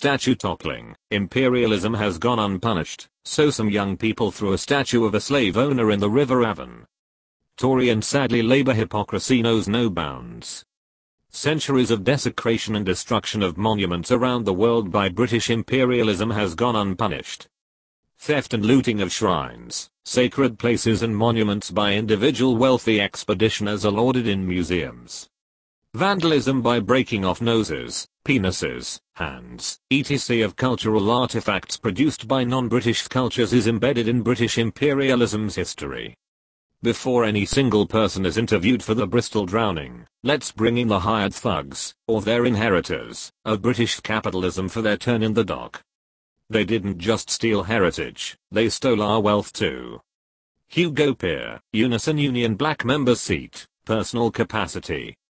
statue toppling, imperialism has gone unpunished, so some young people threw a statue of a slave owner in the River Avon. Tory and sadly Labour hypocrisy knows no bounds. Centuries of desecration and destruction of monuments around the world by British imperialism has gone unpunished. Theft and looting of shrines, sacred places and monuments by individual wealthy expeditioners are lauded in museums. Vandalism by breaking off noses, penises, hands, etc. of cultural artifacts produced by non-British cultures is embedded in British imperialism's history. Before any single person is interviewed for the Bristol drowning, let's bring in the hired thugs, or their inheritors, of British capitalism for their turn in the dock. They didn't just steal heritage, they stole our wealth too. Hugo Peer, Unison Union Black Member Seat, Personal Capacity,